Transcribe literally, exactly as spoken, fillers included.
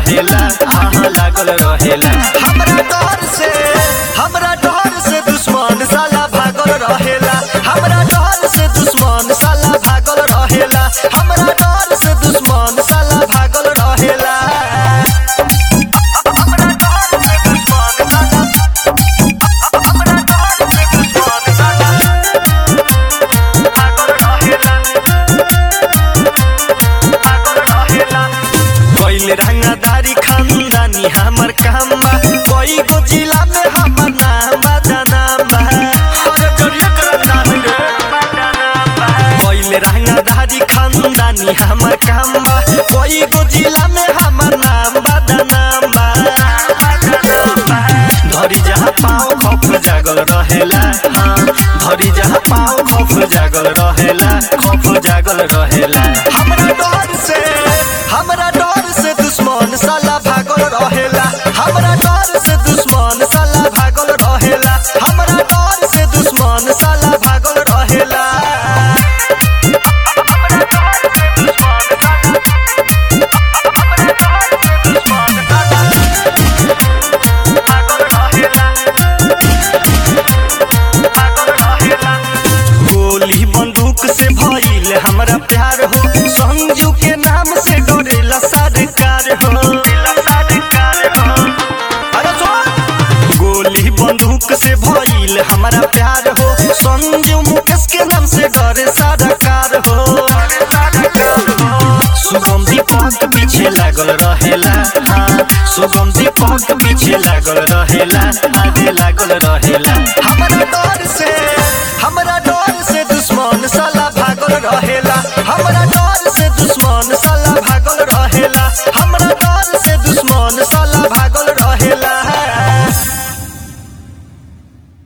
रहेला हाँ लागल रहेला। हमरा डर से हमरा डर से दुश्मन साला भागल रहेला। हमरा डर से दुश्मन साला भागल रहेला। हमरा डर से दुश्मन साला भागल रहेला। रंगदारी खानदानी हमर काम बा, कोई गो जिला में हमर नाम बा नाम बा। अरे जरिया करत नाम रे कोई रंगदारी खानदानी हमर काम बा, कोई गो जिला में हमर नाम बा नाम बा। धरी जहाँ पाँव खौफ जागल रहेला हाँ धरी जहाँ पाँव खौफ जागल रहेला खौफ जागल रहेला। हमरा डर से हमरा डर से दुश्मन साला भागल रहेला। हमरा डर से दुश्मन साला भागल रहेला। हमरा डर से दुश्मन साला भागल रहेला। गोली बंदूक से भइल हमरा प्यार हो, संजू के नाम से डरेला सरकार हो। गोली बंदूक से भइल हमरा प्यार हो, संजू मुकेश के नाम से डरे सरकार हो। सुगम दीपक पीछे लागल रहेला हाँ सुगम दीपक पीछे लागल रहेला आगे लागल रहेला। हमरा डर से हमरा डर से दुश्मन साला भागल रहेला। हमरा डर से दुश्मन साला भागल रहेला। हमरा डर से दुश्मन साला भागल रहेला।